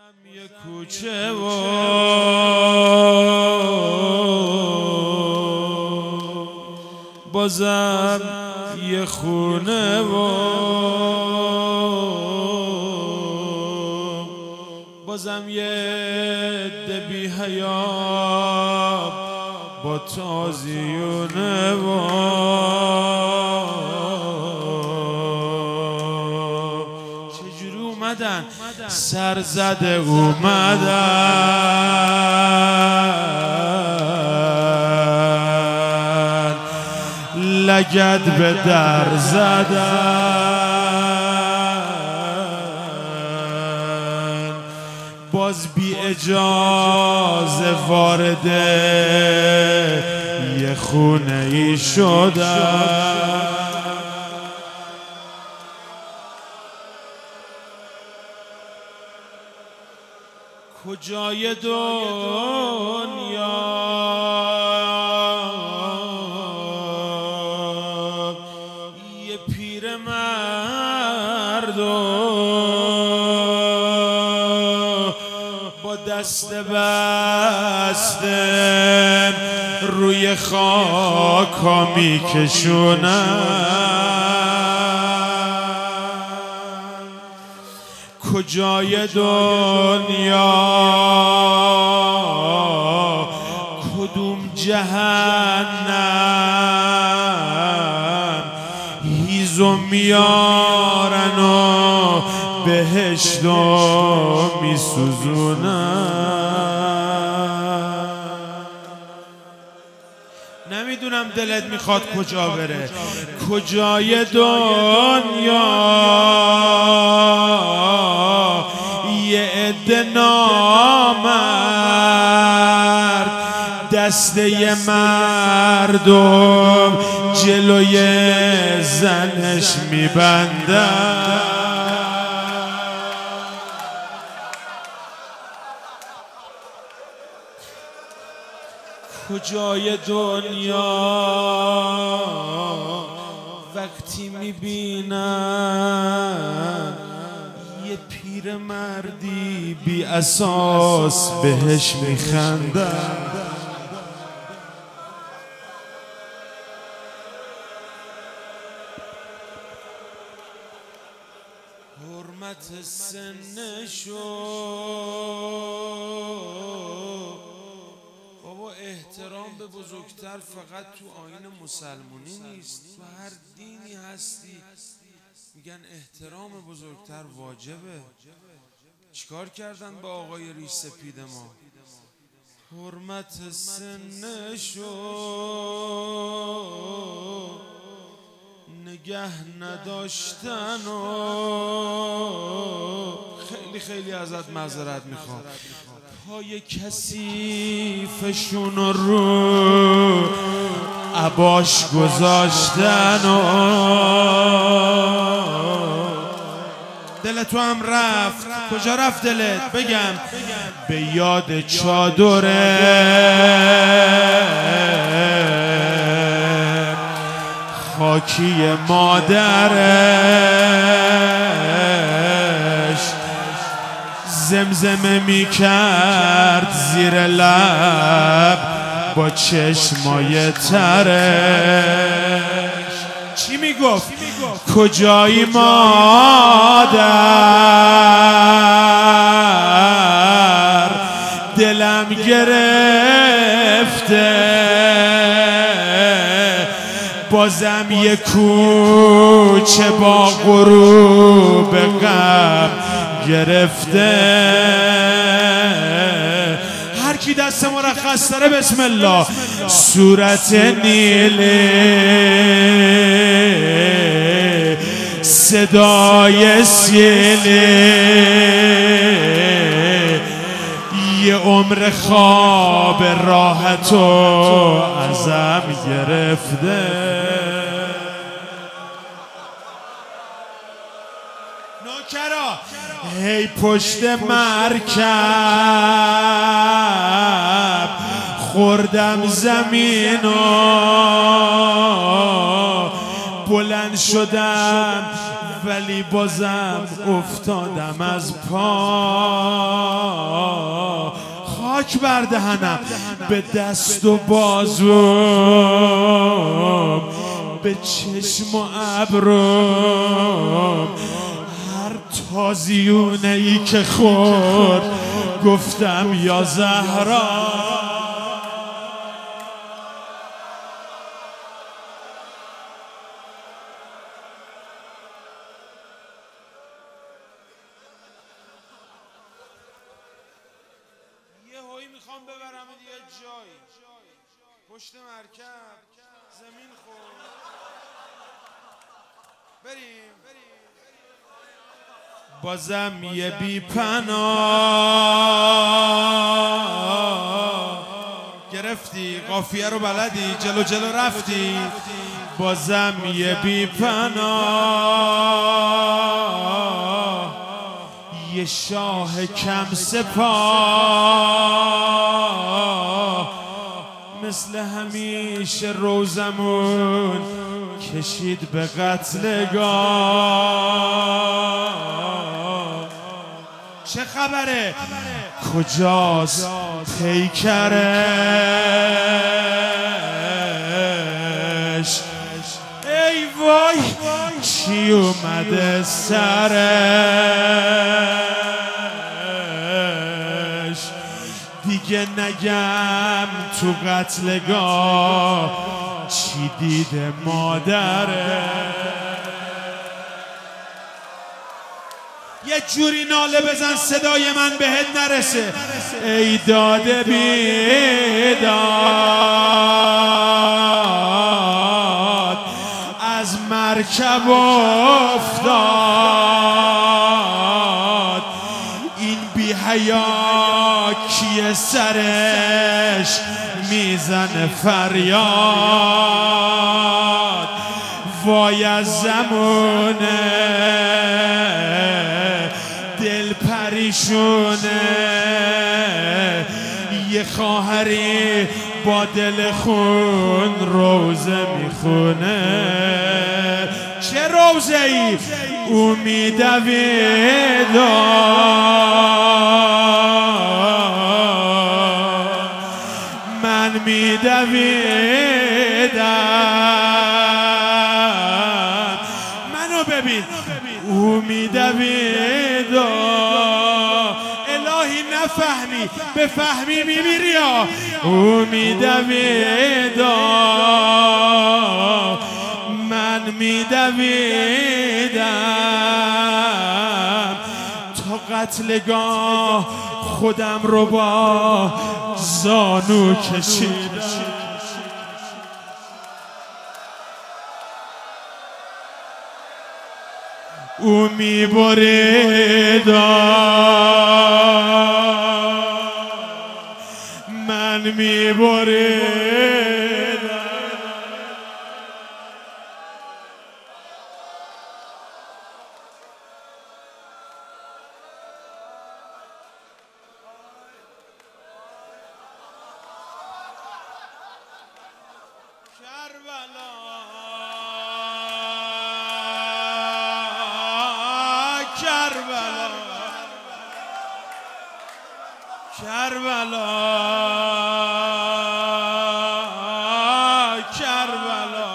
یه کوچه و بازم یه خونه و بازم یه عده بی حیا با تازیونه و چجوری اومدن سر زده اومدن لگد به در زدن باز بی اجازه وارد یه خونه ای شدن کجای دنیا یه پیر مرد با دست بسته روی خاکا میکشونن کجای دنیا کدوم جهنم هیزو میارن و بهشتو میسوزونن نمیدونم دلت میخواد کجا بره کجای دنیا یه عده نامرد دسته مردم جلوی زنش میبندن کجای دنیا وقتی میبینن یه پیر مردی بی اساس بهش میخندن حرمت سنشو بابا احترام به بزرگتر فقط تو آیین مسلمونی نیست تو هر دینی هستی میگن احترام بزرگتر واجبه چیکار کردن با آقای ریش سپید ما حرمت سنشو نگه نداشتن و خیلی ازت معذرت میخوام پای کثیفشون رو عباش گذاشتن و دل تو هم رفت کجا رفت دلت بگم به یاد چادره خاکی مادرش زمزمه میکرد زیر لب با چشمای ترش چی میگفت؟ کجایی مادر دلم گرفته بازم یه کوچه با غروب غم گرفته هر کی دست مرخص داره بسم الله صورت نیله صدای سیله یه عمر خواب راحتو ازم گرفته نوکرا هی پشت مرکب خوردم زمینو بلند شدم ولی بازم افتادم از پا خاک بر دهنم، به دست و بازوم، به چشم و ابروم، هر تازیونه ای که خورد گفتم یا زهرا. یه هایی میخوام ببرم یه جایی پشت مرکب زمین خورد، بریم بازم یه بی پناه. گرفتی قافیه رو بلدی، جلو جلو رفتی، بازم یه بی پناه. یه شاه کم سپاه، مثل همیشه روزمون کشید به قتلگاه. چه خبره؟ کجاست پیکرش؟ ای وای چی اومده سرش؟ دیگه نگم تو قتلگاه چی دیده مادره. یه جوری ناله بزن صدای من بهت نرسه. ای داده بیداد از مرکب افتاد، این بی حیا کیه سرش میزنه فریاد؟ وای از زمونه دل پریشونه، یه خواهری با دل خون روزه میخونه. چه روزه ای؟ او میدوید من میدویدم. منو ببین او میدوید، الهی نفهمی بفهمی میمیری. او میدوید من میدویدم، تا قتلگاه خودم رو با زانو کشیدم. او میبرید من میبریدم. کربلا کربلا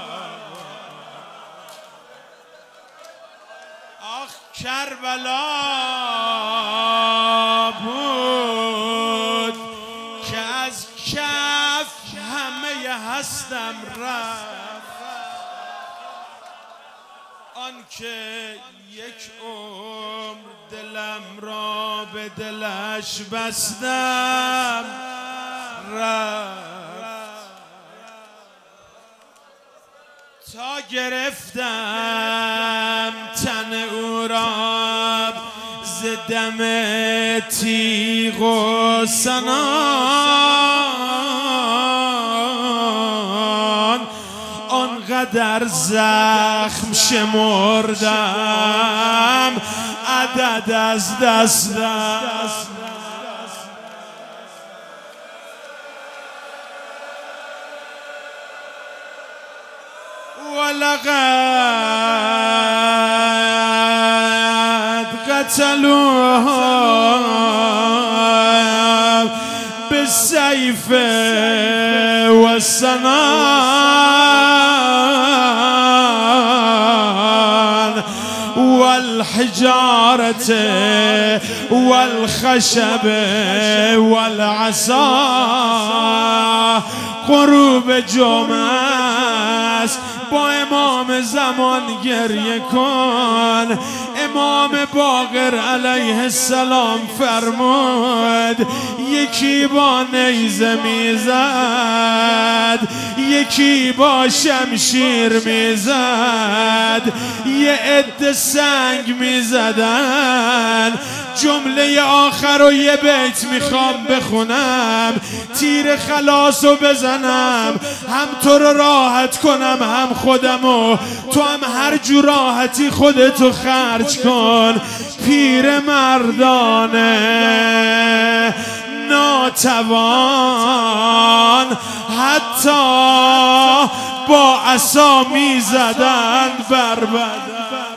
آخ کربلا بود که از کف همه هستم رفت، آن که یک عمر دلم را به دلش بستم رفت، تا گرفتم تن او را ز دم تیغ و سنان، آنقدر زخم شمردم عدد از دستم. ولقد قتلوه بالسيف والسنان والحجارة والخشب والعصا غروب جمعه با امام زمان گریه کن. امام باقر علیه السلام فرمود یکی با نیزه میزد، یکی با شمشیر میزد، یه عده سنگ میزدن. جمله آخر رو یه بیت میخوام بخونم، تیر خلاص رو بزنم، هم تو رو راحت کنم هم خودمو. تو هم هر جور راحتی خودتو خرج کن. پیر مردانه ناتوان حتی با عصا میزدند بر بدن.